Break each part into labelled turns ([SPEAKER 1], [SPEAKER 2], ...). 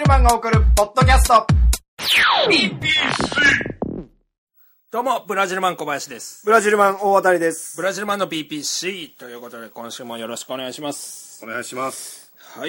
[SPEAKER 1] ルマンが送るポッドキャスト。
[SPEAKER 2] どうもブラジルマン小林です。
[SPEAKER 3] ブラジルマン大当たりです。
[SPEAKER 2] ブラジルマンの PPC ということで今週もよろしくお願いします。
[SPEAKER 3] お願いします。
[SPEAKER 2] はい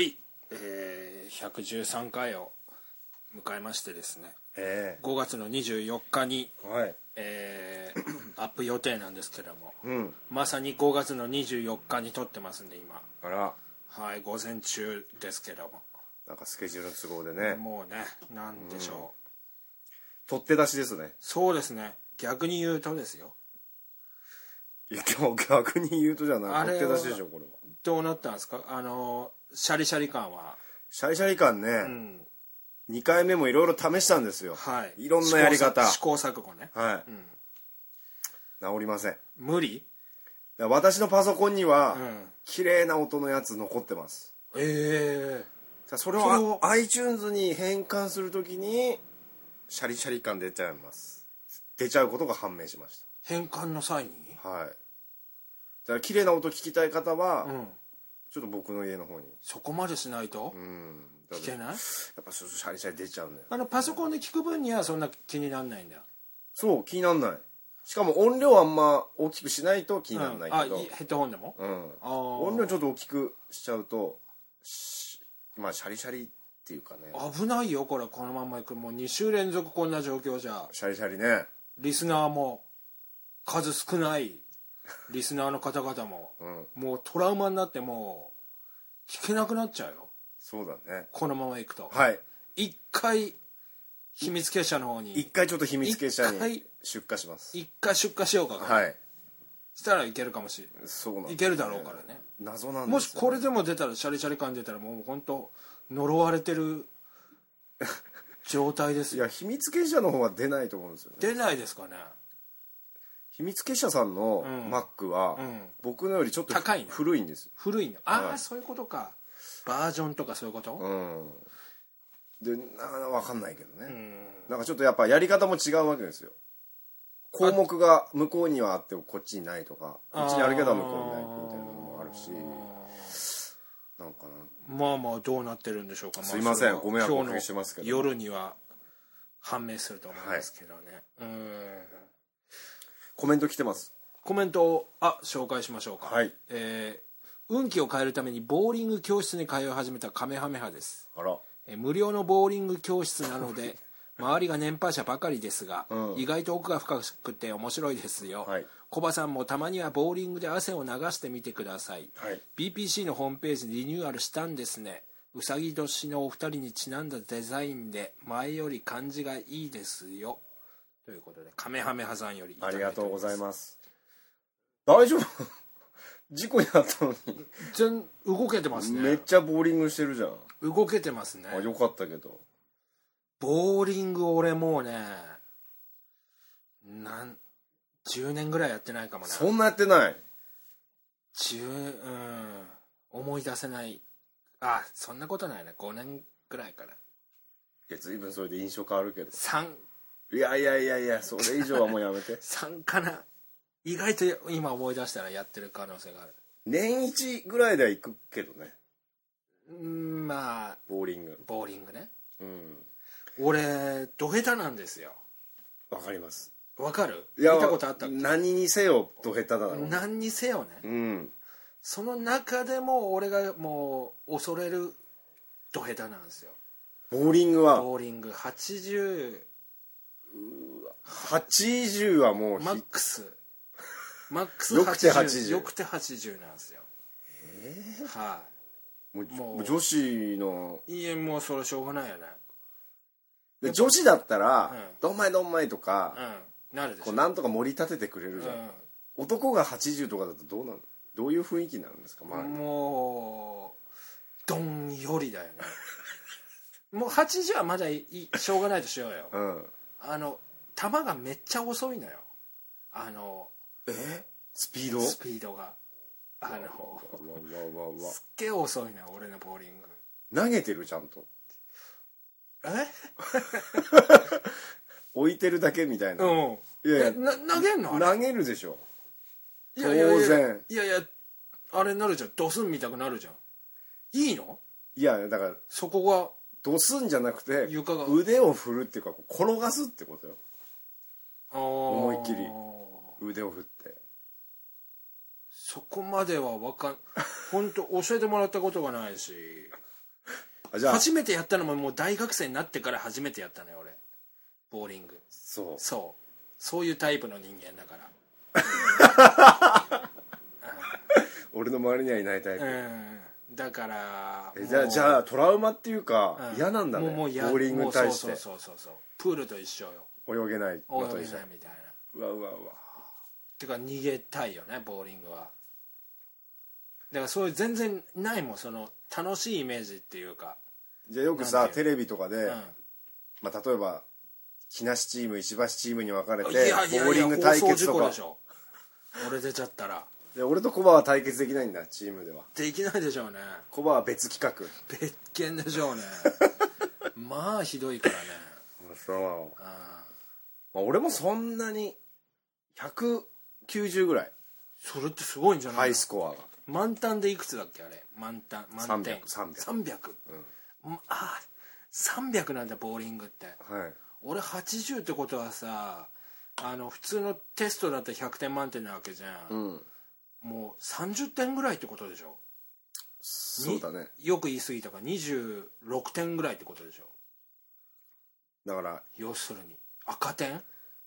[SPEAKER 2] 、113回を迎えましてですね、5月の24日に、
[SPEAKER 3] はい
[SPEAKER 2] アップ予定なんですけども、まさに5月の24日に撮ってますんで今、
[SPEAKER 3] あら、
[SPEAKER 2] はい、午前中ですけども、
[SPEAKER 3] なんかスケジュールの都合でね、
[SPEAKER 2] もうね、なんでしょう、
[SPEAKER 3] 取って出しですね。
[SPEAKER 2] そうですね、逆に言うとですよ。
[SPEAKER 3] いやでも逆に言うとじゃない、取って出しでしょこれは。
[SPEAKER 2] どうなったんですか、シャリシャリ感は。
[SPEAKER 3] シャリシャリ感ね、2回目もいろいろ試したんですよ。
[SPEAKER 2] はい、
[SPEAKER 3] いろんなやり方、
[SPEAKER 2] 試行錯誤ね。
[SPEAKER 3] はい、治りません。
[SPEAKER 2] 無理。
[SPEAKER 3] 私のパソコンには、綺麗な音のやつ残ってます。それを iTunes に変換するときにシャリシャリ感出ちゃうことが判明しました。
[SPEAKER 2] 変換の際に。
[SPEAKER 3] はい。だから綺麗な音聞きたい方は、ちょっと僕の家の方に。
[SPEAKER 2] そこまでしないと聞けない。やっ
[SPEAKER 3] ぱシャリシャリ出ちゃうんだよ。
[SPEAKER 2] パソコンで聞く分にはそんな気にならないんだよ。
[SPEAKER 3] そう、気にならない。しかも音量あんま大きくしないと気にならないけど、
[SPEAKER 2] ヘッドホンでも、
[SPEAKER 3] 音量ちょっと大きくしちゃうとまあシャリシャリっていうかね、
[SPEAKER 2] 危ないよこれ。このままいくもう2週連続こんな状況じゃ
[SPEAKER 3] シャリシャリね。
[SPEAKER 2] リスナーも数少ないリスナーの方々も、もうトラウマになってもう聞けなくなっちゃうよ。
[SPEAKER 3] そうだね、
[SPEAKER 2] このままいくと。
[SPEAKER 3] はい、
[SPEAKER 2] 一回秘密結社の方に
[SPEAKER 3] 一回ちょっと秘密結社に出荷します。
[SPEAKER 2] 一回出荷しようか。
[SPEAKER 3] はい、
[SPEAKER 2] したらいけるかもしれない。
[SPEAKER 3] そうなんですね、
[SPEAKER 2] いけるだろうからね。
[SPEAKER 3] 謎なんですよね。
[SPEAKER 2] もしこれでも出たらシャリシャリ感出たらもう本当呪われてる状態ですよ。
[SPEAKER 3] いや秘密結社の方は出ないと思うんですよね。
[SPEAKER 2] 出ないですかね。
[SPEAKER 3] 秘密結社さんの Mac は、僕のよりちょっと
[SPEAKER 2] 高いの。
[SPEAKER 3] 古いんです。
[SPEAKER 2] 古いの。そういうことか。バージョンとかそういうこと。
[SPEAKER 3] で分かんないけどね、なんかちょっとやっぱやり方も違うわけですよ。項目が向こうにはあってもこっちにないとか、こっちにあるけど向こうにないみたいなのもあるし、なんかな、
[SPEAKER 2] まあどうなってるんでしょうか。
[SPEAKER 3] すいません、ご迷惑をおかけしますけど、
[SPEAKER 2] 夜には判明すると思いますけどね。
[SPEAKER 3] コメント来てます。
[SPEAKER 2] コメントを紹介しましょうか。
[SPEAKER 3] はい。
[SPEAKER 2] 運気を変えるためにボーリング教室に通い始めたカメハメハです。
[SPEAKER 3] あら。
[SPEAKER 2] 無料のボーリング教室なので周りが年配者ばかりですが、意外と奥が深くて面白いですよ。コバさんもたまにはボーリングで汗を流してみてください。BPC のホームページリニューアルしたんですね。うさぎ年のお二人にちなんだデザインで前より感じがいいですよ、ということでカメハメハさんよりいただいております。
[SPEAKER 3] ありがとうございます。大丈夫事故になったのに
[SPEAKER 2] 全動けてますね。
[SPEAKER 3] めっちゃボーリングしてるじゃん。
[SPEAKER 2] 動けてますね。
[SPEAKER 3] よかったけど。
[SPEAKER 2] ボーリング俺もうね10年ぐらいやってないかもね。
[SPEAKER 3] そんなやってない。
[SPEAKER 2] 思い出せない。そんなことないね。5年ぐらいから。
[SPEAKER 3] いや随分それで印象変わるけど。
[SPEAKER 2] 3。
[SPEAKER 3] いやそれ以上はもうやめて。
[SPEAKER 2] 3かな。意外と今思い出したらやってる可能性がある。
[SPEAKER 3] 年1ぐらいでは行くけどね。
[SPEAKER 2] まあ
[SPEAKER 3] ボーリング
[SPEAKER 2] ね。俺ド下手なんですよ。
[SPEAKER 3] わかります。
[SPEAKER 2] わかる？
[SPEAKER 3] いや
[SPEAKER 2] 見たことあったっけ？
[SPEAKER 3] 何にせよド下手だな。
[SPEAKER 2] 何にせよね。その中でも俺がもう恐れるド下手なんですよ。
[SPEAKER 3] ボーリング
[SPEAKER 2] 80
[SPEAKER 3] はもう
[SPEAKER 2] マックス
[SPEAKER 3] よくて80
[SPEAKER 2] よくて80なんですよ。
[SPEAKER 3] もう女子の
[SPEAKER 2] もうそれしょうがないよね。
[SPEAKER 3] で女子だったらどんまいとか
[SPEAKER 2] なるでしょ。
[SPEAKER 3] こうなんとか盛り立ててくれるじゃん。男が80とかだとどういう雰囲気になるんですか。
[SPEAKER 2] もうどんよりだよね。もう80はまだしょうがないとしようよ。球がめっちゃ遅いのよ。
[SPEAKER 3] スピードが
[SPEAKER 2] すっげえ遅いのよ俺のボーリング。
[SPEAKER 3] 投げてるちゃんと。
[SPEAKER 2] え
[SPEAKER 3] 置いてるだけみたいな。
[SPEAKER 2] 投げんの？
[SPEAKER 3] 投げるでしょ当然。
[SPEAKER 2] いやあれになるじゃん。ドスン見たくなるじゃん。いいの？
[SPEAKER 3] いやだから
[SPEAKER 2] そこが
[SPEAKER 3] ドスんじゃなくて
[SPEAKER 2] 床が
[SPEAKER 3] 腕を振るっていうか転がすってことよ。思いっきり腕を振って。
[SPEAKER 2] そこまでは本当教えてもらったことがないしじゃあ初めてやったのももう大学生になってから初めてやったのよ俺ボーリング。そういうタイプの人間だから
[SPEAKER 3] 俺の周りにはいないタイプ、
[SPEAKER 2] だから
[SPEAKER 3] じゃあトラウマっていうか、嫌なんだね
[SPEAKER 2] もう
[SPEAKER 3] ボーリングに対して。
[SPEAKER 2] そうプールと一緒よ。
[SPEAKER 3] 泳げない
[SPEAKER 2] みたいな。
[SPEAKER 3] うわ
[SPEAKER 2] てか逃げたいよねボーリングは。だからそういう全然ないもんその楽しいイメージっていうか。
[SPEAKER 3] じゃあよくさテレビとかで、まあ、例えば木梨チーム石橋チームに分かれてボーリング対決とか。
[SPEAKER 2] 俺出ちゃったら
[SPEAKER 3] 俺とコバは対決できないんだチームでは。
[SPEAKER 2] できないでしょうね。
[SPEAKER 3] コバは別企画
[SPEAKER 2] 別件でしょうねまあひどいからね。
[SPEAKER 3] そう、まあ、俺もそんなに190ぐらい。
[SPEAKER 2] それってすごいんじゃないの。
[SPEAKER 3] ハイスコアが
[SPEAKER 2] 満タンでいくつだっけあれ。満点
[SPEAKER 3] 300、
[SPEAKER 2] 300なんだボーリングって、俺80ってことはさ普通のテストだったら100点満点なわけじゃん、もう30点ぐらいってことでしょ。
[SPEAKER 3] そうだね。
[SPEAKER 2] よく言い過ぎたから26点ぐらいってことでしょ。
[SPEAKER 3] だから
[SPEAKER 2] 要するに赤点。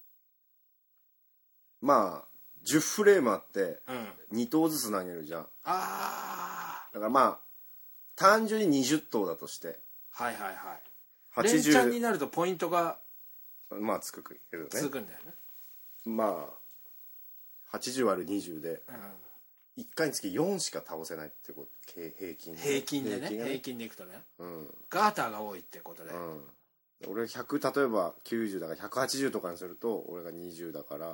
[SPEAKER 3] まあ10フレームあって2投ずつ投げるじゃん。だからまあ単純に20投だとして
[SPEAKER 2] 連チャンになるとポイントが
[SPEAKER 3] まあつくけどね。
[SPEAKER 2] つくんだよね。
[SPEAKER 3] まあ80割る20で1回につき4しか倒せないってこと。平均
[SPEAKER 2] でね。平均でいくとね、ガーターが多いってことで、
[SPEAKER 3] 俺100例えば90だから180とかにすると俺が20だから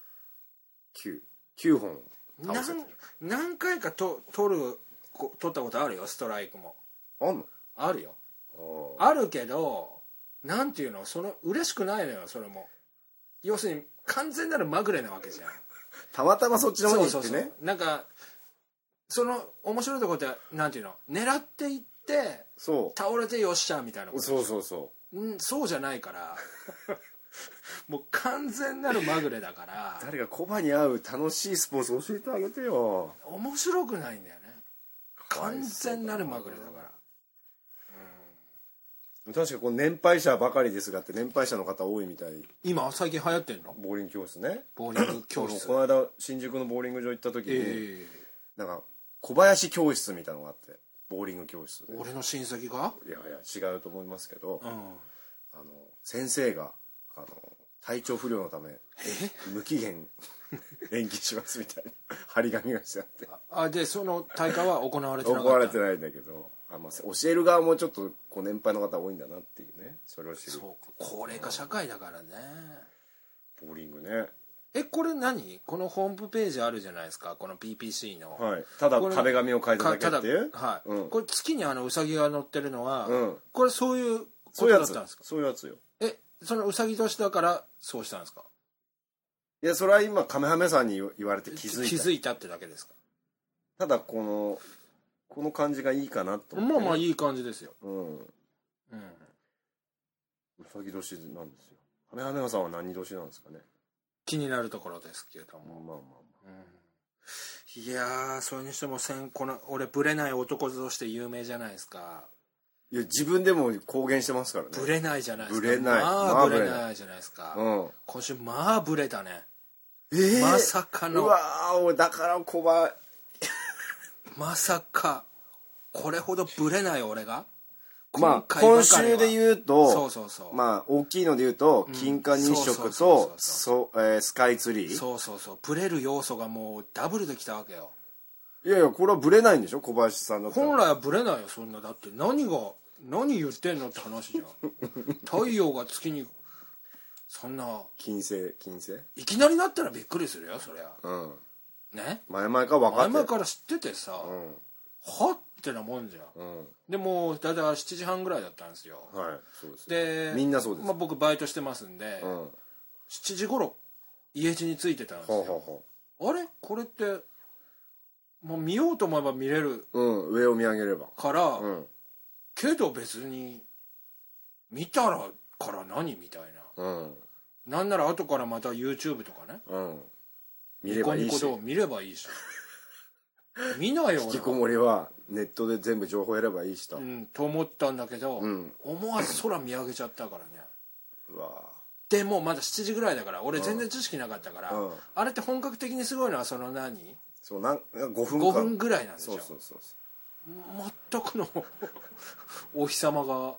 [SPEAKER 3] 9本倒せてる。
[SPEAKER 2] 何回か取ったことあるよストライクも。あるよ。あるけどなんていうのその嬉しくないのよそれも。要するに完全なるまぐれなわけじゃん
[SPEAKER 3] たまたまそっちの方に行ってね。
[SPEAKER 2] なんかその面白いところってなんていうの狙っていって倒れてよっしゃみたいなこと。そうじゃないからもう完全なるまぐれだから
[SPEAKER 3] 誰がコバに合う楽しいスポーツ教えてあげてよ。
[SPEAKER 2] 面白くないんだよね完全なるまぐれだから。
[SPEAKER 3] 確かこの年配者ばかりですがって年配者の方多いみたい。
[SPEAKER 2] 今最近流行ってんの
[SPEAKER 3] ボーリング教室ね。
[SPEAKER 2] ボーリング教室
[SPEAKER 3] この間新宿のボーリング場行った時に、なんか小林教室みたいなのがあってボーリング教室で。
[SPEAKER 2] 俺の親戚が
[SPEAKER 3] いや違うと思いますけど、先生が体調不良のため無期限延期しますみたいな張り紙がしてあって。
[SPEAKER 2] でその大会は行われてなかった。
[SPEAKER 3] 行われてないんだけど教える側もちょっと年配の方多いんだなっていうね。それを知る。
[SPEAKER 2] そう高齢化社会だからね
[SPEAKER 3] ボーリングね。
[SPEAKER 2] これ何このホームページあるじゃないですかこの PPC の、
[SPEAKER 3] ただ壁紙を変えただけっていう。
[SPEAKER 2] これ月にウサギが乗ってるのは、これそういうことだったんですか。
[SPEAKER 3] そういうやつよ。
[SPEAKER 2] そのウサギ年だからそうしたんですか。
[SPEAKER 3] いやそれは今カメハメさんに言われて気づいた
[SPEAKER 2] ってだけですか。
[SPEAKER 3] ただこの感じがいいかなと思って、
[SPEAKER 2] まあいい感じですよ。
[SPEAKER 3] うさぎ年なんですよ。カメハメさんは何年なんですかね。
[SPEAKER 2] 気になるところですけれども、いやそれにしても俺ブレない男として有名じゃないですか。
[SPEAKER 3] いや自分でも公言してますからね。
[SPEAKER 2] ブレないじゃないですか。
[SPEAKER 3] ブレない。
[SPEAKER 2] ブレないじゃないですか。今週ブレたね。まさかの。
[SPEAKER 3] うわだからコバ
[SPEAKER 2] まさかこれほどブレない俺が。
[SPEAKER 3] 今週で言うと大きいので言うと金環日食とスカイツリー。
[SPEAKER 2] ブレる要素がもうダブルできたわけよ。
[SPEAKER 3] いやこれはブレないんでしょ小林さんだったら。
[SPEAKER 2] 本来はブレないよそんな。だって何言ってんのって話じゃん太陽が月にそんな
[SPEAKER 3] 金星
[SPEAKER 2] いきなりなったらびっくりするよそりゃ。ね
[SPEAKER 3] 前々から分かって
[SPEAKER 2] 前々から知っててさ、はってなもんじゃん。でもだいたい7時半ぐらいだったんですよ。
[SPEAKER 3] そうです。
[SPEAKER 2] で
[SPEAKER 3] みんなそうです。
[SPEAKER 2] 僕バイトしてますんで、7時頃家路に着いてたんですよ。あれこれってもう見ようと思えば見れる、
[SPEAKER 3] 上を見上げれば
[SPEAKER 2] から、けど別に見たらから何みたいな、なんなら後からまた YouTube とかね、
[SPEAKER 3] 見ればいいし、
[SPEAKER 2] ニコニコ動画見ればいいし見ないよ
[SPEAKER 3] 引きこもりはネットで全部情報やればいいしと、
[SPEAKER 2] と思ったんだけど、思わず空見上げちゃったからね。
[SPEAKER 3] うわ
[SPEAKER 2] でもうまだ7時ぐらいだから俺全然知識なかったから、あれって本格的にすごいのはその
[SPEAKER 3] そう5分
[SPEAKER 2] 5分ぐらいなんですよ。
[SPEAKER 3] そう
[SPEAKER 2] 全くのお日様が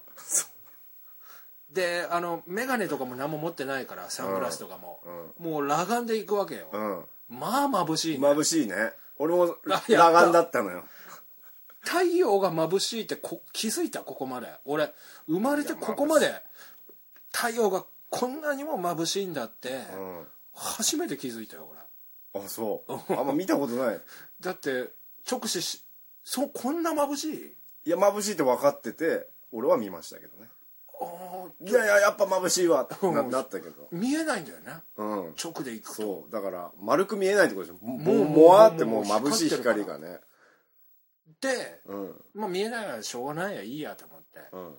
[SPEAKER 2] で眼鏡とかも何も持ってないからサングラスとかも、もう裸眼で行くわけよ、まあ眩しいね。
[SPEAKER 3] 眩しいね。俺も裸眼だったのよ。
[SPEAKER 2] 太陽が眩しいって気づいた。ここまで俺生まれてここまで太陽がこんなにも眩しいんだって、初めて気づいたよ
[SPEAKER 3] 俺。あ、そうあんま見たことない
[SPEAKER 2] だって直視こんな眩しい。
[SPEAKER 3] いや眩しいって分かってて俺は見ましたけどね。いややっぱ眩しいわなったけど
[SPEAKER 2] 見えないんだよね、直で行くと。
[SPEAKER 3] そうだから丸く見えないってことでしょ。もわってもう眩しい光がね。
[SPEAKER 2] で、まあ見えないからしょうがないやいいやと思って、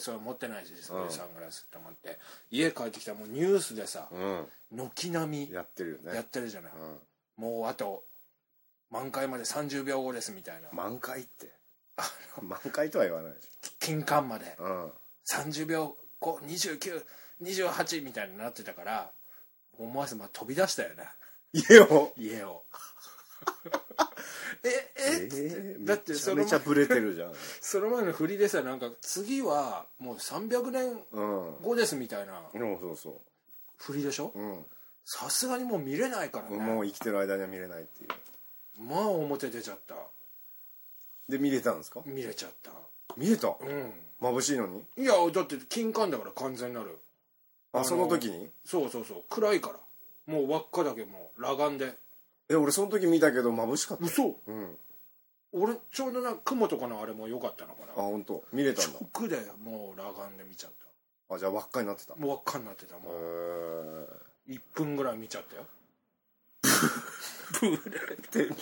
[SPEAKER 2] それ持ってないしそういうサングラスと思って家帰ってきたらもうニュースでさ、軒並み
[SPEAKER 3] やってるよね。
[SPEAKER 2] やってるじゃない、もうあと満開まで30秒後ですみたいな。
[SPEAKER 3] 満開って満開とは言わないでしょ。
[SPEAKER 2] 金環まで、30秒後2928みたいになってたから思わず飛び出したよね家をだってその
[SPEAKER 3] めちゃめちゃブレてるじゃん
[SPEAKER 2] その前の振りでさなんか次はもう300年後ですみたいな振りでしょ。さすがにもう見れないからね。
[SPEAKER 3] もう生きてる間には見れないっていう。
[SPEAKER 2] まあ表出ちゃった。
[SPEAKER 3] で見れたんですか。
[SPEAKER 2] 見れちゃった。
[SPEAKER 3] 見れた。眩しいのに。
[SPEAKER 2] いやだって金環だから完全なる。
[SPEAKER 3] その時に。
[SPEAKER 2] そう暗いからもう輪っかだけもう裸眼で。
[SPEAKER 3] 俺その時見たけど眩しかった。
[SPEAKER 2] 嘘。俺ちょうど雲とかのあれも良かったのかな。
[SPEAKER 3] 本当。見れたんだ。
[SPEAKER 2] 直でもう裸眼で見ちゃった。
[SPEAKER 3] じゃあ輪っかになってた。
[SPEAKER 2] もう輪っかになってた。もう1分ぐらい見ちゃったよブレて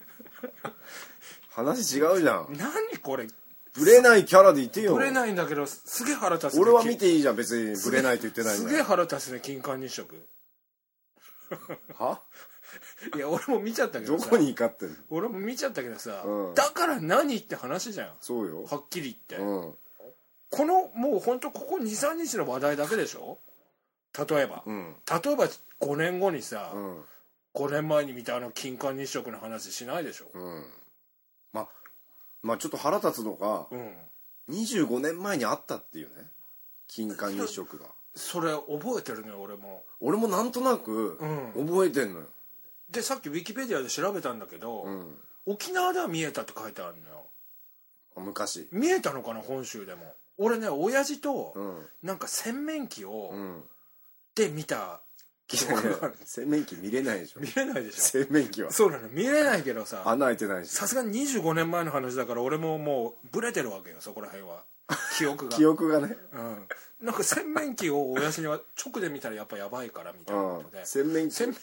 [SPEAKER 3] 話違うじゃん。
[SPEAKER 2] 何これ
[SPEAKER 3] ブレないキャラでいてよ。
[SPEAKER 2] ブレないんだけどすげえ腹立つ、ね、
[SPEAKER 3] 俺は見ていいじゃん別にブレないと言ってないんだ。
[SPEAKER 2] すげえ腹立つね金環日食いや俺も見ちゃったけどさ。
[SPEAKER 3] どこに怒ってんの。
[SPEAKER 2] 俺も見ちゃったけどさ、だから何って話じゃん。
[SPEAKER 3] そうよ
[SPEAKER 2] はっきり言って、このもうほんとここ 2,3 日の話題だけでしょ。例えば5年後にさ、5年前に見た金環日食の話しないでしょ。
[SPEAKER 3] まあちょっと腹立つのが、25年前にあったっていうね金環日食が。
[SPEAKER 2] それ覚えてるね。俺も
[SPEAKER 3] なんとなく覚えてんのよ。
[SPEAKER 2] でさっきウィキペディアで調べたんだけど、沖縄では見えたって書いてあるのよ。
[SPEAKER 3] 昔
[SPEAKER 2] 見えたのかな本州でも。俺ね親父となんか洗面器をで見た記憶がある。
[SPEAKER 3] 洗面器見れないでしょ。
[SPEAKER 2] 見れないでしょ
[SPEAKER 3] 洗面器は。
[SPEAKER 2] そうなの見れないけどさ
[SPEAKER 3] 穴開いてないし。
[SPEAKER 2] さすがに25年前の話だから俺ももうブレてるわけよそこら辺は記憶が
[SPEAKER 3] ね。
[SPEAKER 2] なんか洗面器を親父には直で見たらやっぱやばいからみたいなことで、
[SPEAKER 3] 洗面器
[SPEAKER 2] で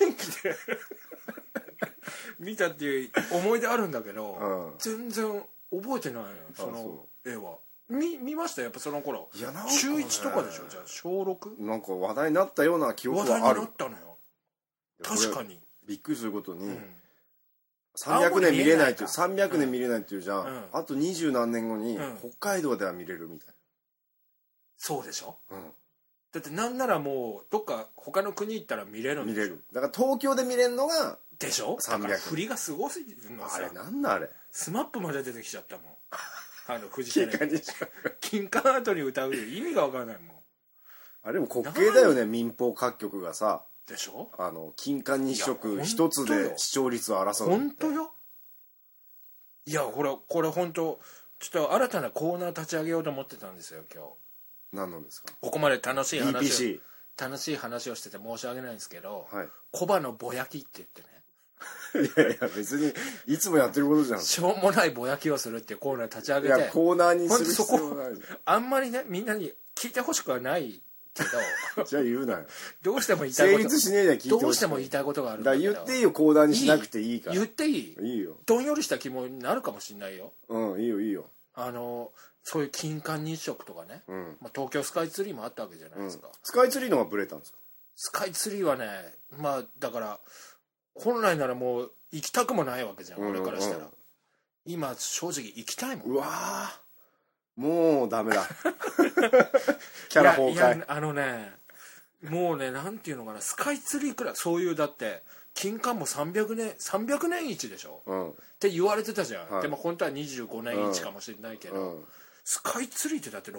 [SPEAKER 2] 見たっていう思い出あるんだけど、全然覚えてないのよその絵は。見ましたやっぱその頃。いやなんか、ね、中1とかでしょ。じゃあ小 6？
[SPEAKER 3] なんか話題になったような記憶はある。
[SPEAKER 2] 話題になったのよ確かに。
[SPEAKER 3] びっくりすることに、300年見れないって300年見れないっていうじゃん、あと20何年後に北海道では見れるみたいな。
[SPEAKER 2] そうでしょ。だってなんならもうどっか他の国行ったら見れるんでしょ。
[SPEAKER 3] 見れる。だから東京で見れるのが
[SPEAKER 2] でしょ。だから振りがすごすぎるのさ。
[SPEAKER 3] あれなんだあれ。
[SPEAKER 2] スマップまで出てきちゃったもんフジテレビ金環後に歌う意味が分からないもん。あ
[SPEAKER 3] れも滑稽だよね。民放各局がさ
[SPEAKER 2] でしょ。
[SPEAKER 3] 金環日食一つで視聴率を争う。
[SPEAKER 2] 本当よ。いやこれ本当ちょっと新たなコーナー立ち上げようと思ってたんですよ今日。
[SPEAKER 3] 何なんですか。
[SPEAKER 2] ここまで楽しい話をしてて申し訳ないんですけど、コバのぼやきって言ってね。
[SPEAKER 3] いや別にいつもやってることじゃん。
[SPEAKER 2] しょうもないぼやきをするっていうコーナー立ち上げて。
[SPEAKER 3] いやコーナーにする必要ない。
[SPEAKER 2] あんまりねみんなに聞いてほしくはないけど
[SPEAKER 3] じゃあ言うなよ。
[SPEAKER 2] どうしても言いたいこと
[SPEAKER 3] 成立しねえじゃん。聞いてほしい。
[SPEAKER 2] どうしても言いたいことがあるんだけど。
[SPEAKER 3] だから言っていいよ。コーナーにしなくていいから。
[SPEAKER 2] 言っていい。
[SPEAKER 3] いいよ。
[SPEAKER 2] どんよりした気持ちになるかもしんないよ。
[SPEAKER 3] いいよいいよ。
[SPEAKER 2] そういう金環日食とかね、東京スカイツリーもあったわけじゃないですか、
[SPEAKER 3] スカイツリーのがブレたんですか？
[SPEAKER 2] スカイツリーはね、だから本来ならもう行きたくもないわけじゃん、俺からしたら。今正直行きたいもん。
[SPEAKER 3] うわー、もうダメだキャラ崩壊。
[SPEAKER 2] いやもうね、なんていうのかな、スカイツリーくらい、そういうだって金環も300年一でしょ、って言われてたじゃん、でも本当は25年一かもしれないけど、スカイツリーってだって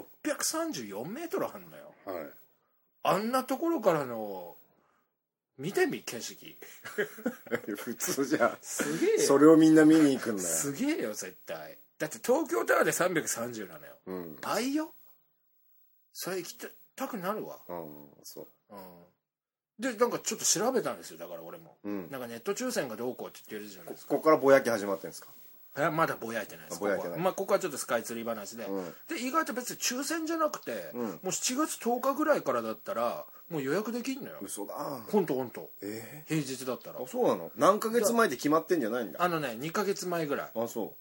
[SPEAKER 2] 634メートルあるんだよ、あんなところからの見てみ景色
[SPEAKER 3] 普通じゃ
[SPEAKER 2] すげえよ、
[SPEAKER 3] それをみんな見に行くんだよ。
[SPEAKER 2] すげえよ絶対。だって東京タワーで330なのよ、倍よ。それ行きたくなるわ。
[SPEAKER 3] そう、
[SPEAKER 2] でなんかちょっと調べたんですよ、だから俺も、なんかネット抽選がどうこうって言ってるじゃないですか。
[SPEAKER 3] ここからぼやき始まってるんですか？
[SPEAKER 2] まだぼやいてないです。ここはちょっとスカイツリー話で、で意外と別に抽選じゃなくて、もう7月10日ぐらいからだったらもう予約できんのよ。
[SPEAKER 3] 嘘だ。
[SPEAKER 2] 本当平日だったら。
[SPEAKER 3] そうなの？何ヶ月前で決まってんじゃないんだ。
[SPEAKER 2] 2ヶ月前ぐらい。
[SPEAKER 3] あ、そう。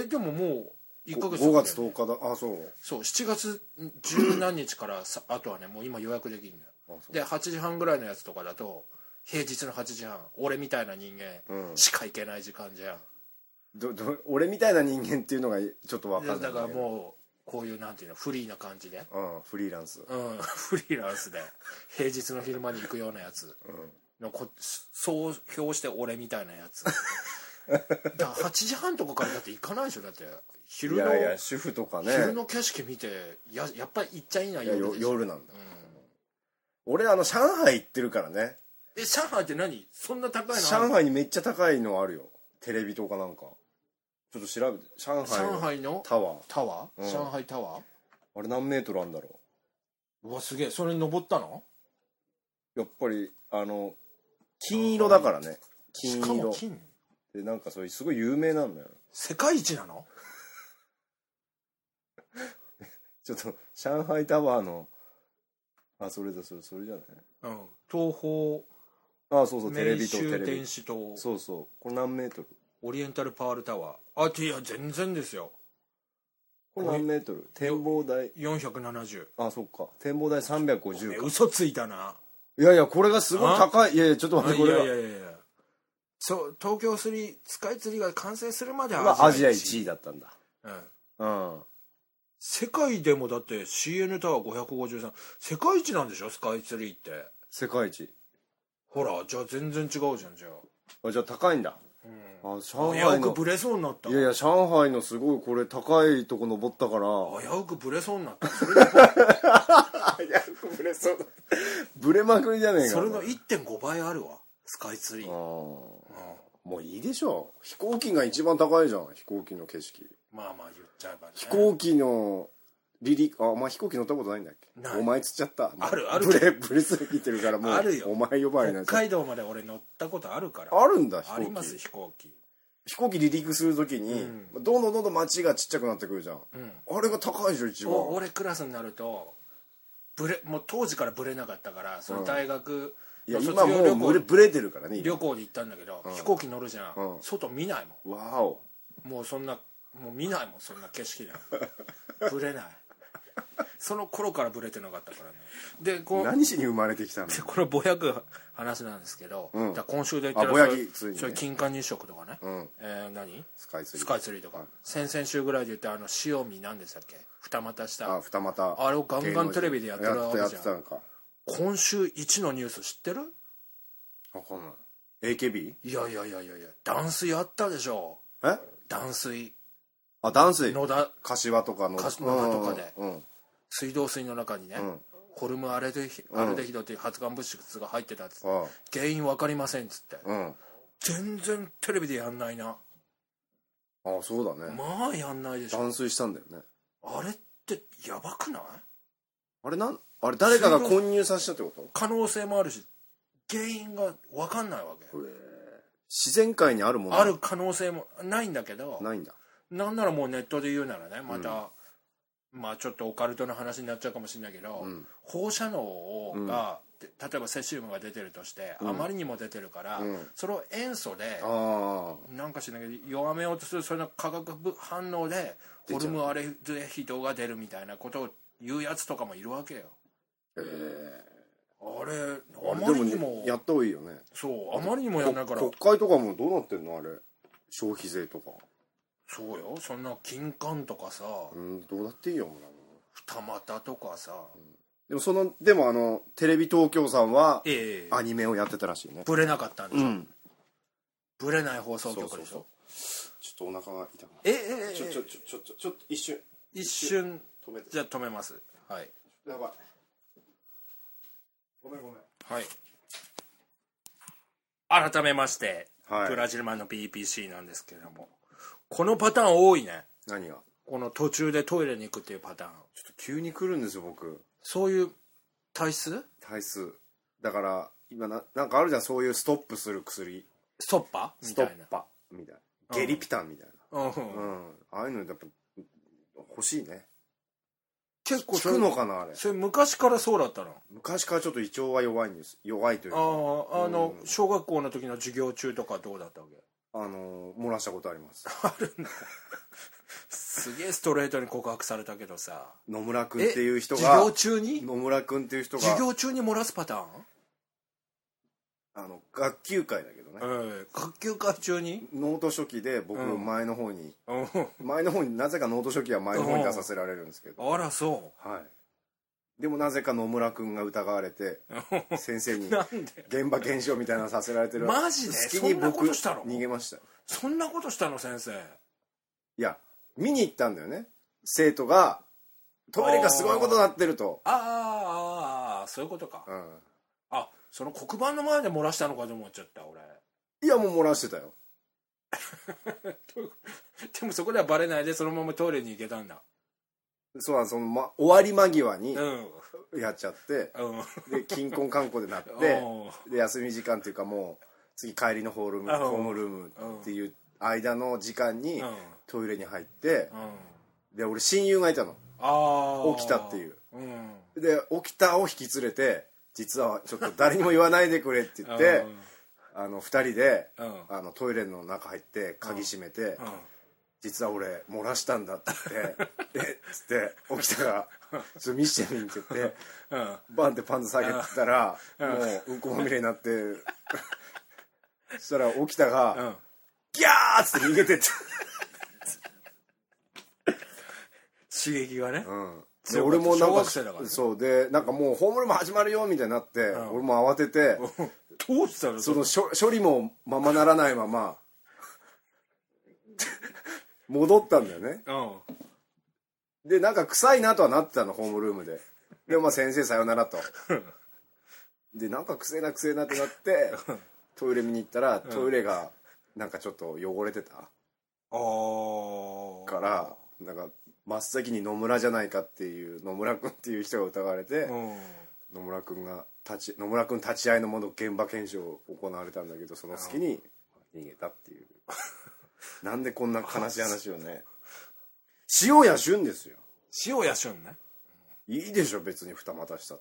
[SPEAKER 2] でももう1ヶ月
[SPEAKER 3] 5月10日だ。あ、そう
[SPEAKER 2] 7月十何日からあとはねもう今予約できんのよ。で8時半ぐらいのやつとかだと平日の8時半、俺みたいな人間しか行けない時間じゃん。
[SPEAKER 3] 俺みたいな人間っていうのがちょっと分かんない。
[SPEAKER 2] だからもうこういうなんていうの、フリーな感じで、
[SPEAKER 3] フリーランス、
[SPEAKER 2] フリーランスで平日の昼間に行くようなやつの総評して俺みたいなやつだから8時半とかからだって行かないでしょ。だって昼の、
[SPEAKER 3] いや主婦とかね、
[SPEAKER 2] 昼の景色見てやっぱり行っちゃいない
[SPEAKER 3] 夜なんだ、俺上海行ってるからね。
[SPEAKER 2] 上海って何そんな高いのある？
[SPEAKER 3] 上海にめっちゃ高いのあるよ、テレビとかなんかちょっと調べて。上海のタワー、
[SPEAKER 2] 上海タワー、
[SPEAKER 3] あれ何メートルあるんだろ
[SPEAKER 2] う。うわすげえ。それに登ったの？
[SPEAKER 3] やっぱり金色だからね。金色。しかも
[SPEAKER 2] 金
[SPEAKER 3] で、なんかそういうすごい有名なんだよ。
[SPEAKER 2] 世界一なの？
[SPEAKER 3] ちょっと上海タワーのそれじゃない？
[SPEAKER 2] 東宝、
[SPEAKER 3] そうテレビとテレビ
[SPEAKER 2] 電子と、
[SPEAKER 3] そうこれ何メートル？
[SPEAKER 2] オリエンタルパールタワー。いや全然ですよ。
[SPEAKER 3] これ何メートル？展望台
[SPEAKER 2] 470。
[SPEAKER 3] そっか。展望台350か。
[SPEAKER 2] 嘘ついたな。
[SPEAKER 3] いやこれがすごい高い。いやちょっと待って、これは。いや
[SPEAKER 2] そう、東京スカイツリーが完成するまで
[SPEAKER 3] はアジア1位だったんだ。
[SPEAKER 2] 世界でもだって CN タワー553、世界一なんでしょスカイツリーって。
[SPEAKER 3] 世界一。
[SPEAKER 2] ほらじゃあ全然違うじゃん。じゃ
[SPEAKER 3] あ高いんだ。
[SPEAKER 2] 上海の危うくブレそうになった。
[SPEAKER 3] いや上海のすごいこれ高いとこ登ったから
[SPEAKER 2] 危うくブレそうになった。
[SPEAKER 3] 危うくブレそうだ。ブレまくりじゃねえか。
[SPEAKER 2] それの 1.5 倍あるわスカイツリー。
[SPEAKER 3] もういいでしょ。飛行機が一番高いじゃん。飛行機の景色。
[SPEAKER 2] まあ言っちゃえばね。
[SPEAKER 3] 飛行機の離陸、飛行機乗ったことないんだっけ？お前つっちゃった。
[SPEAKER 2] ある
[SPEAKER 3] ブレすぎてるからもう
[SPEAKER 2] あるよ。
[SPEAKER 3] お前呼ばわりになっちゃう。
[SPEAKER 2] 北海道まで俺乗ったことあるから。
[SPEAKER 3] あるんだ。
[SPEAKER 2] あります。飛行機
[SPEAKER 3] 離陸するときに、どんどん街がちっちゃくなってくるじゃん、あれが高いでしょ一番。
[SPEAKER 2] 俺クラスになるともう当時からブレなかったから、その大学
[SPEAKER 3] の卒業旅行、今もうブレてるからね。
[SPEAKER 2] 旅行で行ったんだけど、飛行機乗るじゃん、外見ないもん。
[SPEAKER 3] わお。
[SPEAKER 2] もう見ないもん、そんな景色なんブレない。その頃からブレてなかったからね。で
[SPEAKER 3] 何しに生まれてきたの？
[SPEAKER 2] これぼやく話なんですけど、今週で言ってるそういう金環日食とかね、何スカイツリーとか、先々週ぐらいで言った塩見なんでしたっけ、二股下、あれをガンガンテレビでやってるわけじゃん。今週1のニュース知ってる？
[SPEAKER 3] 分かんない。 AKB？
[SPEAKER 2] いや断水あったでしょ。断水。
[SPEAKER 3] 断水。
[SPEAKER 2] 柏
[SPEAKER 3] とか
[SPEAKER 2] 野田とかで、水道水の中にね、ホルムアルデヒドっていう発がん物質が入ってたっつって、原因分かりませんっつって、全然テレビでやんないな。
[SPEAKER 3] そうだね。
[SPEAKER 2] やんないでしょ。
[SPEAKER 3] 断水したんだよね。あ
[SPEAKER 2] れってやばくない？
[SPEAKER 3] あれ誰かが混入させたってこと？
[SPEAKER 2] 可能性もあるし、原因が分かんないわけ。
[SPEAKER 3] 自然界にあるもの？
[SPEAKER 2] ある可能性もないんだけど。
[SPEAKER 3] ないんだ。
[SPEAKER 2] なんならもうネットで言うならね、また、ちょっとオカルトの話になっちゃうかもしれないけど、放射能が例えばセシウムが出てるとして、あまりにも出てるから、それを塩素でなんかしなきゃ弱めようとする、それの化学反応でホルムアルデヒドが出るみたいなことを言うやつとかもいるわけよ。あれあまりにも
[SPEAKER 3] やった方がいいよね。
[SPEAKER 2] そうあまりにもやんないから。
[SPEAKER 3] 国会とかもどうなってんのあれ、消費税とか。
[SPEAKER 2] そうよ、そんな金柑とかさ、
[SPEAKER 3] どうだっていいよ。
[SPEAKER 2] 二股とかさ、
[SPEAKER 3] でもテレビ東京さんはアニメをやってたらしいね。
[SPEAKER 2] ブレなかったんでしょ。ブレない放送局でしょ。
[SPEAKER 3] ちょっとお腹が痛くな
[SPEAKER 2] る。
[SPEAKER 3] ちょっと一瞬
[SPEAKER 2] 止めて。じゃあ止めます。はい。
[SPEAKER 3] やばい。ごめん。
[SPEAKER 2] はい。改めまして、
[SPEAKER 3] ブ
[SPEAKER 2] ラジルマンの PPC なんですけれども、このパターン多いね。
[SPEAKER 3] 何が？
[SPEAKER 2] この途中でトイレに行くっていうパターン。
[SPEAKER 3] ちょっと急に来るんですよ僕。
[SPEAKER 2] そういう体質
[SPEAKER 3] だから今なんかあるじゃん、そういうストップする薬。
[SPEAKER 2] ストッパみたいな。
[SPEAKER 3] ストッパみたいな。ゲリピタンみたいな。ああいうのやっぱ欲しいね。
[SPEAKER 2] 結構
[SPEAKER 3] 効くのかなあれ。
[SPEAKER 2] それ昔からそうだったの？
[SPEAKER 3] 昔からちょっと胃腸は弱いんです。弱いというか。
[SPEAKER 2] 小学校の時の授業中とかどうだったわけ？
[SPEAKER 3] 漏らしたことあります。
[SPEAKER 2] あるんだ。すげえストレートに告白されたけどさ。
[SPEAKER 3] 野村くんっていう人が。
[SPEAKER 2] 授業中に？
[SPEAKER 3] 野村くんっていう人が。
[SPEAKER 2] 授業中に漏らすパターン？
[SPEAKER 3] 学級会だけどね。
[SPEAKER 2] 学級会中に？
[SPEAKER 3] ノート書記で僕前の方に、なぜかノート書記は前の方に出させられるんですけど。
[SPEAKER 2] あらそう。
[SPEAKER 3] はい。でもなぜか野村くんが疑われて先生に現場検証みたいなのさせられてる。
[SPEAKER 2] マジで？
[SPEAKER 3] 好きに僕逃げました。
[SPEAKER 2] そんなことしたの先生？い
[SPEAKER 3] や見に行ったんだよね。生徒がトイレがすごいことになってると。
[SPEAKER 2] そういうことか。その黒板の前で漏らしたのかと思っちゃった俺。
[SPEAKER 3] いやもう漏らしてたよ。
[SPEAKER 2] でもそこではバレないでそのままトイレに行けたんだ。
[SPEAKER 3] そうなん、終わり間際にやっちゃって、で金婚観光でなってで休み時間っていうかもう次帰りのホームルームっていう間の時間にトイレに入って、で俺親友がいたの。起きたっていう、で起きたを引き連れて、実はちょっと誰にも言わないでくれって言って2人でトイレの中入って鍵閉めて、実は俺漏らしたんだって言ってつって起きたから「ちょっと見してみ」って言ってバンってパンツ下げてたらもううんこまみれになってそしたら起きたが「ギャー!」っつって逃げてって
[SPEAKER 2] 刺激がね。
[SPEAKER 3] で俺もなんかそうでなんかもうホームルーム始まるよみたいになって、俺も慌てて
[SPEAKER 2] どうしたの？
[SPEAKER 3] その処理もままならないまま戻ったんだよね。でなんか臭いなとはなってたの、ホームルームで。でも先生さよならとでなんか臭いなってなってトイレ見に行ったらトイレがなんかちょっと汚れてたからなんか真っ先に野村じゃないかっていう野村君っていう人が疑われて、野村君立ち会いのもの現場検証行われたんだけど、その隙に逃げたっていうなんでこんな悲しい話をね。塩谷俊ですよ。
[SPEAKER 2] 塩谷俊ね。
[SPEAKER 3] いいでしょ別に二股したって。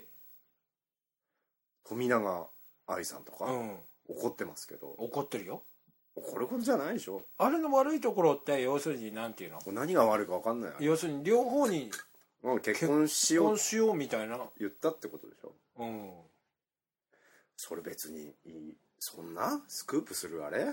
[SPEAKER 3] 富永愛さんとか、怒ってますけど。
[SPEAKER 2] 怒ってるよ。
[SPEAKER 3] これことじゃないでしょ。
[SPEAKER 2] あれの悪いところって要するになんていうの、
[SPEAKER 3] 何が悪いか分かんない。
[SPEAKER 2] 要するに両方に
[SPEAKER 3] 結婚しよう
[SPEAKER 2] みたいな
[SPEAKER 3] 言ったってことでしょ。それ別にそんなスクープするあれ。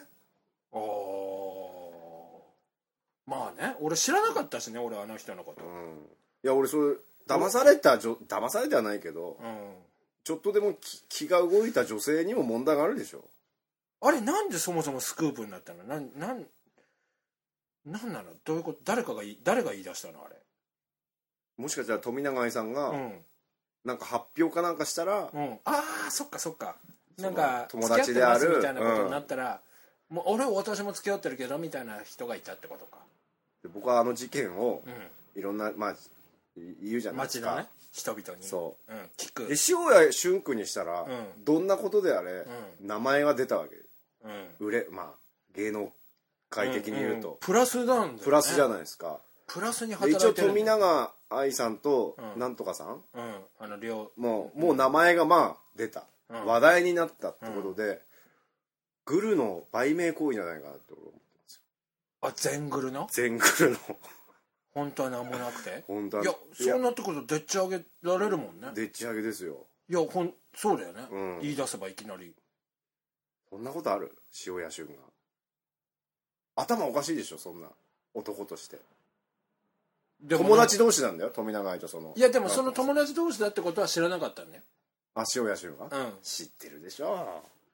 [SPEAKER 3] まあね、俺知らなかったしね、俺あの人のこと。 いや俺それ騙されてはないけど、ちょっとでも気が動いた女性にも問題があるでしょ。
[SPEAKER 2] あれなんでそもそもスクープになったの？なんなの？どういうこと？誰が言い出したのあれ？
[SPEAKER 3] もしかしたら富永愛さんが、なんか発表かなんかしたら、
[SPEAKER 2] そっかなんか
[SPEAKER 3] 友達である
[SPEAKER 2] みたいなことになったら、もう私も付き合ってるけどみたいな人がいたってことか。
[SPEAKER 3] で僕はあの事件を、いろんな言うじゃないですか。
[SPEAKER 2] 街のね人々に聞く。
[SPEAKER 3] で塩谷俊君にしたら、どんなことであれ、名前が出たわけ。芸能界的に言うと、
[SPEAKER 2] プラスなんだよね。
[SPEAKER 3] プラスじゃないですか。
[SPEAKER 2] プラスに
[SPEAKER 3] で
[SPEAKER 2] 働いてる、
[SPEAKER 3] 一応富永愛さんとなんとかさん、もう名前がまあ出た、話題になったってことで、グルの売名行為じゃないかなって思ってますよ。
[SPEAKER 2] あ、全グルの本当は何もなくて
[SPEAKER 3] 本当は。
[SPEAKER 2] いや、そうなってくるとでっち上げられるもんね。
[SPEAKER 3] でっち上げですよ。
[SPEAKER 2] いや、そうだよね、言い出せばいきなり。
[SPEAKER 3] そんなことある？塩谷俊が頭おかしいでしょ、そんな男として。友達同士なんだよ、富永愛とその。
[SPEAKER 2] いや、でもその友達同士だってことは知らなかったんだよ。
[SPEAKER 3] あ、塩谷俊は知ってるでしょ。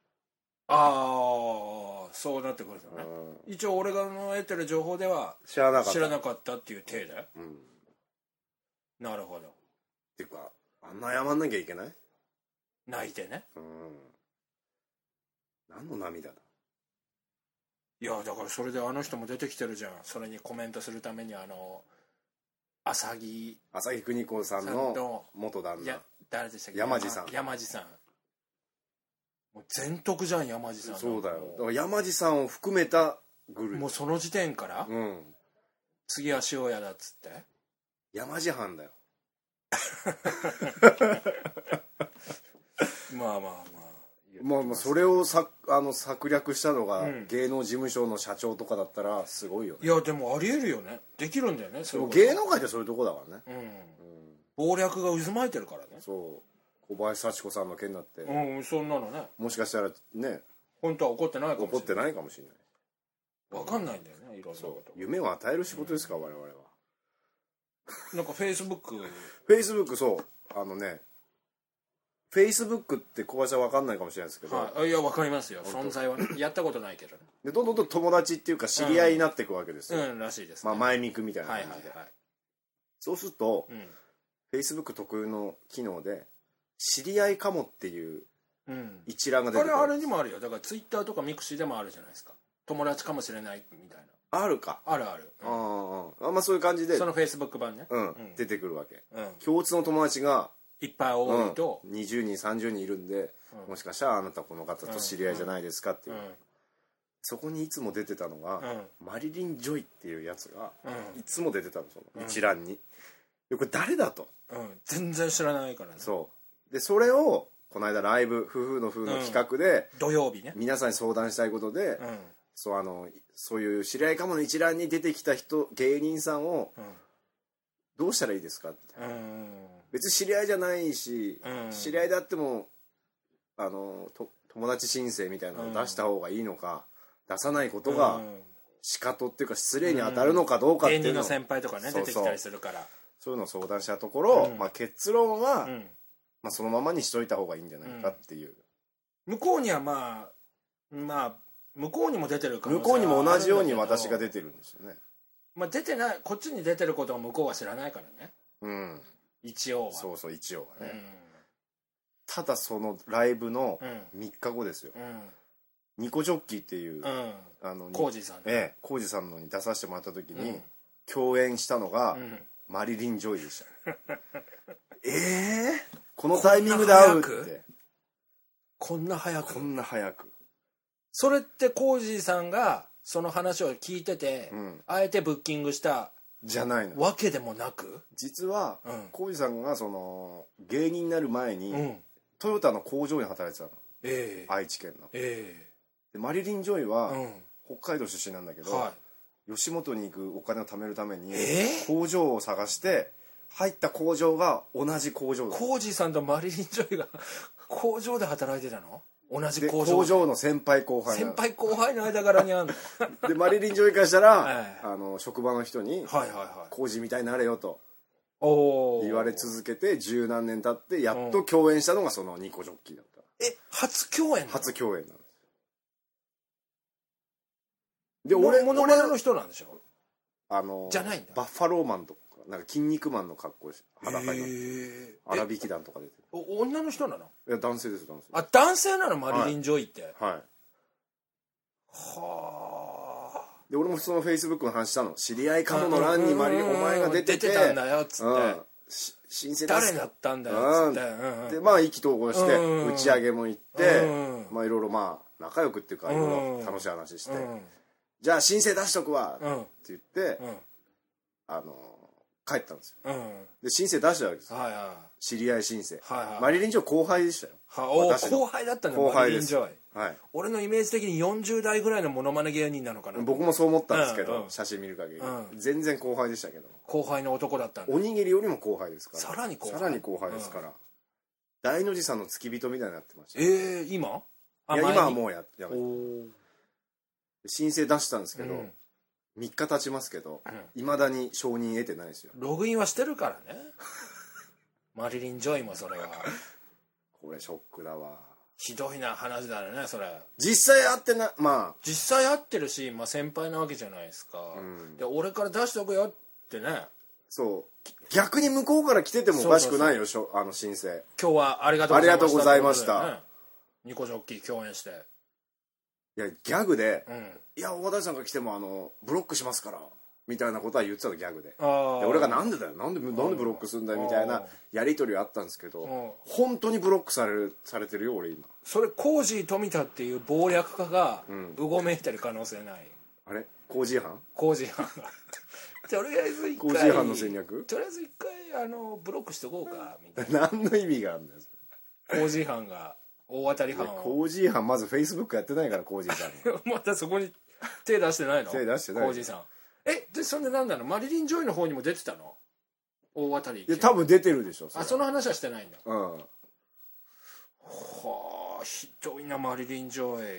[SPEAKER 2] ああ、そうなってくるとね、一応俺が得てる情報では知らなかったっていう体だよ。なるほど。
[SPEAKER 3] っていうか、あんな謝んなきゃいけない？
[SPEAKER 2] 泣いてね。
[SPEAKER 3] 何の涙だ。
[SPEAKER 2] いや、だからそれであの人も出てきてるじゃん。それにコメントするために朝木
[SPEAKER 3] 邦子さんの元旦那。
[SPEAKER 2] いや、誰でしたっけ？
[SPEAKER 3] 山地さん。
[SPEAKER 2] もう全徳じゃん、山地さん。
[SPEAKER 3] そうだよ。だから山地さんを含めたグループ。
[SPEAKER 2] もうその時点から、次は塩谷だっつって。
[SPEAKER 3] 山地藩だよ。
[SPEAKER 2] まあ
[SPEAKER 3] それを策略したのが芸能事務所の社長とかだったらすごいよね。
[SPEAKER 2] いや、でもありえるよね。できるんだよね。
[SPEAKER 3] それ芸能界ってそういうとこだからね。
[SPEAKER 2] 謀略が渦巻いてるからね。
[SPEAKER 3] そう、小林幸子さんの件だって、
[SPEAKER 2] そんなのね、
[SPEAKER 3] もしかしたらね、
[SPEAKER 2] 本当は怒ってないかもしれない。
[SPEAKER 3] 怒ってないかもしれない。
[SPEAKER 2] 分かんないんだよね、いろんなこと。
[SPEAKER 3] 夢を与える仕事ですから、我々は。
[SPEAKER 2] なんかフェイスブック
[SPEAKER 3] そうフェイスブックって小林は分かんないかもしれないですけど、
[SPEAKER 2] いや、分かりますよ、存在はね。やったことないけどね。
[SPEAKER 3] でどんどん友達っていうか知り合いになっていくわけですよ。
[SPEAKER 2] らしいですね。
[SPEAKER 3] 前見くみたいな感じで。そうすると、フェイスブック特有の機能で知り合いかもっていう一覧が出てくる。
[SPEAKER 2] あれにもあるよ。だからツイッターとかミクシーでもあるじゃないですか。友達かもしれないみたいな。
[SPEAKER 3] あるか。
[SPEAKER 2] ある。
[SPEAKER 3] そういう感じで
[SPEAKER 2] そのフェイスブック版ね、
[SPEAKER 3] 出てくるわけ。共通の友達が
[SPEAKER 2] いっぱい多いと、
[SPEAKER 3] 20人30人いるんで、もしかしたらあなたこの方と知り合いじゃないですかっていう、そこにいつも出てたのが、マリリン・ジョイっていうやつがいつも出てたの、その一覧に。これ誰だと、
[SPEAKER 2] 全然知らないからね。
[SPEAKER 3] そうで、それをこの間ライブ夫婦の企画で、
[SPEAKER 2] 土曜日ね、
[SPEAKER 3] 皆さんに相談したいことで、そういう知り合いかもの一覧に出てきた人、芸人さんをどうしたらいいですかって、別に知り合いじゃないし、知り合いであっても友達申請みたいなのを出した方がいいのか、出さないことがしかとっていうか失礼に当たるのかどうかっていうのを、
[SPEAKER 2] 芸人の先輩とかね、出てきたりするから、
[SPEAKER 3] そういうのを相談したところ、結論は、そのままにしといた方がいいんじゃないかっていう。
[SPEAKER 2] 向こうには向こうにも出てるから、
[SPEAKER 3] 向こうにも同じように私が出てるんですよね。
[SPEAKER 2] 出てない、こっちに出てることを向こうは知らないからね。一応は。そう
[SPEAKER 3] 一応はね。ただそのライブの3日後ですよ。ニコジョッキーっていう
[SPEAKER 2] コージさん、
[SPEAKER 3] コージさんのに出させてもらった時に共演したのがマリリン・ジョイでした。このタイミングで会うって。
[SPEAKER 2] こんな早く。
[SPEAKER 3] そ
[SPEAKER 2] れってコージーさんがその話を聞いてて、あえてブッキングした
[SPEAKER 3] じゃないの
[SPEAKER 2] わけでもなく、
[SPEAKER 3] 実はコージーさんがその芸人になる前にトヨタの工場に働いてたの、愛知県の。でマリリン・ジョイは北海道出身なんだけど、吉本に行くお金を貯めるために工場を探して入った工場が同じ工場だ。
[SPEAKER 2] コージーさんとマリリン・ジョイが工場で働いてたの？同じ
[SPEAKER 3] 工場の先輩後輩
[SPEAKER 2] の間柄にあんの
[SPEAKER 3] でマリリン・ジョイからしたら、職場の人にコージーみたいになれよと言われ続けて十何年経ってやっと共演したのがそのニコジョッキーだった。
[SPEAKER 2] 初共演なんです。
[SPEAKER 3] で俺
[SPEAKER 2] モノマネの人なんでしょ？じゃないんだ。
[SPEAKER 3] バッファローマンとかなんか筋肉マンの格好して裸になって荒引き団とか出てる。
[SPEAKER 2] 女の人なの？
[SPEAKER 3] いや男性です。
[SPEAKER 2] 男性なの？マリリン・ジョイっては
[SPEAKER 3] で俺もそのフェイスブックの話したの。知り合いかもの欄にお前が出て
[SPEAKER 2] たんだよっつって、
[SPEAKER 3] 申請
[SPEAKER 2] 誰だったんだよっつって、
[SPEAKER 3] で意気投合して打ち上げも行っていろいろ仲良くっていうかいろいろ楽しい話して、じゃあ申請出しとくわって言って帰ったんですよ、
[SPEAKER 2] うん、
[SPEAKER 3] で申請出したわけですよ、
[SPEAKER 2] はいはい、
[SPEAKER 3] 知り合い申請、
[SPEAKER 2] はいはい、
[SPEAKER 3] マリリン・ジョイ後輩でしたよ。
[SPEAKER 2] 後輩だったね。
[SPEAKER 3] 後輩です。
[SPEAKER 2] マリリン・ジョイ、
[SPEAKER 3] はい、
[SPEAKER 2] 俺のイメージ的に40代ぐらいのモノマネ芸人なのかな。
[SPEAKER 3] 僕もそう思ったんですけど、
[SPEAKER 2] うんうん、
[SPEAKER 3] 写真見る限り、
[SPEAKER 2] うん、
[SPEAKER 3] 全然後輩でしたけど。
[SPEAKER 2] 後輩の男だったんだ。
[SPEAKER 3] おにぎりよりも後輩ですから。
[SPEAKER 2] さらに後
[SPEAKER 3] 輩ですから、大の字さんの付き人みたいになってました。
[SPEAKER 2] 今？
[SPEAKER 3] いや今はもうやめ申請出したんですけど、3日経ちますけど、いまだに承認得てないですよ。
[SPEAKER 2] ログインはしてるからね。マリリン・ジョイもそれは。
[SPEAKER 3] これショックだわ。
[SPEAKER 2] ひどいな話だよねそれ。
[SPEAKER 3] 実際会ってな、
[SPEAKER 2] 実際会ってるし、先輩なわけじゃないですか、で俺から出しておくよってね。
[SPEAKER 3] そう逆に向こうから来ててもおかしくないよ。申請
[SPEAKER 2] 今日はありがとうございました、ニコジョッキー共演して、
[SPEAKER 3] いやギャグで、いや大田さんが来てもブロックしますからみたいなことは言ってたの、ギャグで。で俺がなんでだよ、なんでブロックするんだよみたいなやり取りはあったんですけど、本当にブロックされてるよ俺今。
[SPEAKER 2] それコージー富田っていう謀略家がうごめいてる可能性ない？
[SPEAKER 3] あれコージー班
[SPEAKER 2] がとりあえず一回
[SPEAKER 3] コージー班の戦略、
[SPEAKER 2] とりあえず一回ブロックしとこうかみたいな。
[SPEAKER 3] 何の意味があるんだよ
[SPEAKER 2] コージー班が大当たり班を。
[SPEAKER 3] コージー班まずフェイスブックやってないから、コージーさん
[SPEAKER 2] またそこに手出してないの？
[SPEAKER 3] 手出してない。
[SPEAKER 2] コージーさんでそんで何なの？マリリン・ジョイの方にも出てたの？大当たり。
[SPEAKER 3] いや多分出てるでしょ。
[SPEAKER 2] その話はしてないんだ。
[SPEAKER 3] は
[SPEAKER 2] あひどいなマリリン・ジョイ。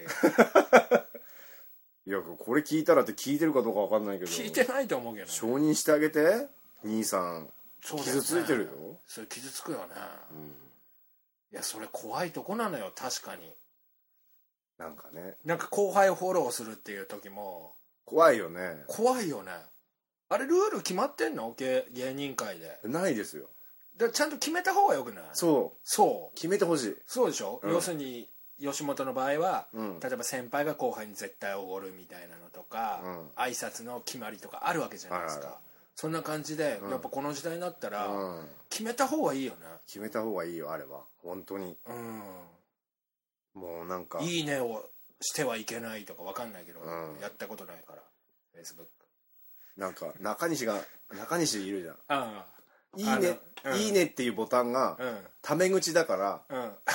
[SPEAKER 3] いやこれ聞いたらって聞いてるかどうか分かんないけど、
[SPEAKER 2] 聞いてないと思うけど、
[SPEAKER 3] 承認してあげて兄さん。傷ついてるよ。
[SPEAKER 2] それ傷つくよね、いやそれ怖いとこなのよ。確かに
[SPEAKER 3] なんかね、
[SPEAKER 2] なんか後輩をフォローするっていう時も
[SPEAKER 3] 怖いよね。
[SPEAKER 2] あれルール決まってんの？芸人界で
[SPEAKER 3] ないですよ。
[SPEAKER 2] ちゃんと決めた方がよくない？
[SPEAKER 3] そう決めてほしい。
[SPEAKER 2] そうでしょ、要するに吉本の場合は、例えば先輩が後輩に絶対おごるみたいなのとか、挨拶の決まりとかあるわけじゃないですか、そんな感じで、やっぱこの時代になったら、決めた方がいいよね。決めた方がいいよあれは本当に。もうなんかいいねをしてはいけないとかわかんないけど、やったことないからフェイスブック。なんか中西いるじゃん。いいねっていうボタンがタメ口だから、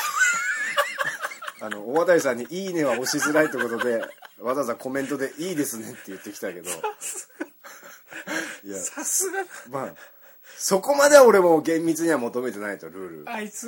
[SPEAKER 2] 大渡さんにいいねは押しづらいってことでわざわざコメントでいいですねって言ってきたけど、さすがそこまでは俺も厳密には求めてないと、ルール。あいつ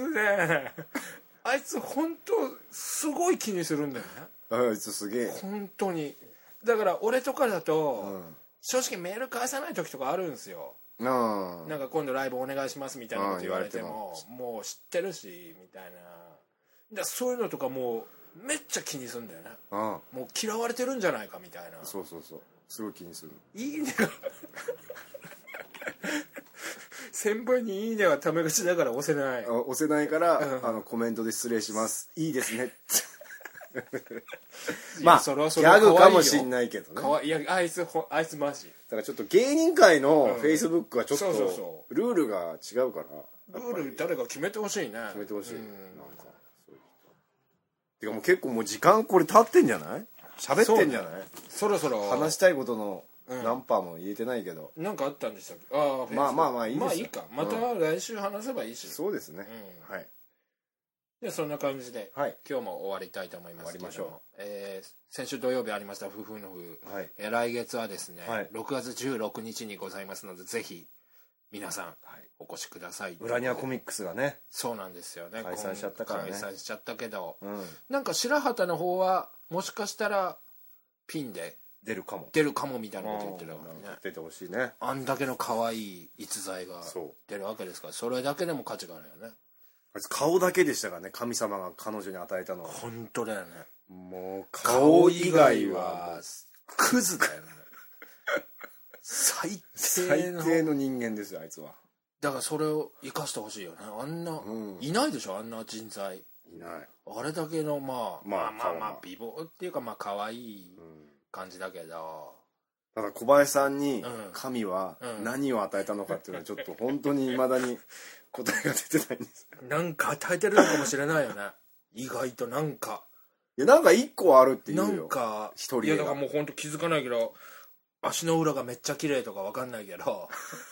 [SPEAKER 2] 本当すごい気にするんだよね。あいつすげえ本当に。だから俺とかだと、正直メール返さない時とかあるんですよ。なんか今度ライブお願いしますみたいなこと言われても、もう知ってるしみたいな。そういうのとかもうめっちゃ気にするんだよね。もう嫌われてるんじゃないかみたいな。そうすごい気にする。いいねが先輩にいいねはタメ口だから押せないから、コメントで失礼しますいいですねまあギャグかもしんないけどね。いやあいつマジだからちょっと芸人界のフェイスブックはちょっとルールが違うから、ルール誰か決めてほしいね。決めてほしい。なんかてかもう結構もう時間これ経ってんじゃない？喋ってんじゃない？そろそろ話したいことの何パーも言えてないけど、なんかあったんでしたっけ？まあいいですよ。まあいいか、また来週話せばいいし。そうですね。はい。でそんな感じで今日も終わりたいと思いますけども、終わりましょう。先週土曜日ありました夫婦の風、来月はですね6月16日にございますので、ぜひ皆さんお越しください。裏庭コミックスがね、そうなんですよね、開催しちゃったからね。開催しちゃったけど、なんか白旗の方はもしかしたらピンで出るかもみたいなこと言ってたからね。出てほしいね。あんだけの可愛い逸材が出るわけですから、それだけでも価値があるよね。顔だけでしたからね、神様が彼女に与えたのは。本当だよね。もう顔以外はクズだよね。最低の人間ですよあいつは。だからそれを生かしてほしいよね。あんな、いないでしょあんな人材。いない。あれだけのまあ美貌っていうか可愛い感じだけど、ただ小林さんに神は何を与えたのかっていうのはちょっと本当に未だに答えが出てないんです。なんか与えてるのかもしれないよね。意外となんか。いやなんか一個あるっていうよ。なんか一人。いやだからもう本当気づかないけど、 足の裏がめっちゃ綺麗とかわかんないけど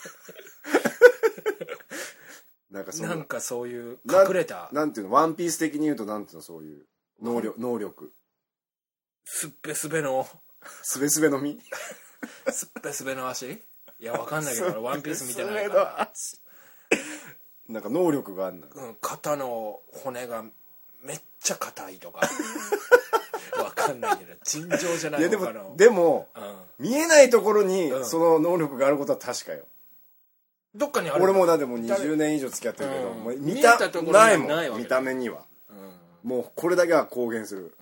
[SPEAKER 2] なんかそういう隠れた
[SPEAKER 3] なんていうの、ワンピース的に言うとなんていうの、そういう能力
[SPEAKER 2] すっぺすべの
[SPEAKER 3] すべすべの実
[SPEAKER 2] すっぺすべの足、いやわかんないけどワンピース見てないから
[SPEAKER 3] なんか能力があるんだ、
[SPEAKER 2] 肩の骨がめっちゃ硬いとかわかんないけど尋常じゃないのかな。
[SPEAKER 3] でも、見えないところにその能力があることは確かよ。
[SPEAKER 2] どっかにある。
[SPEAKER 3] 俺もだってもう20年以上付き合ってるけど、
[SPEAKER 2] 見えたところ
[SPEAKER 3] ないも
[SPEAKER 2] にないわ
[SPEAKER 3] ん、見た目には、もうこれだけは公言する、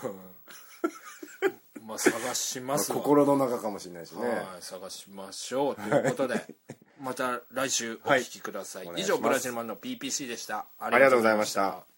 [SPEAKER 2] まあ探しますわ、
[SPEAKER 3] 心の中かもしれないしね。
[SPEAKER 2] 探しましょうということでまた来週お聞きください。以上ブラジルマンの PPC でした。
[SPEAKER 3] ありがとうございました。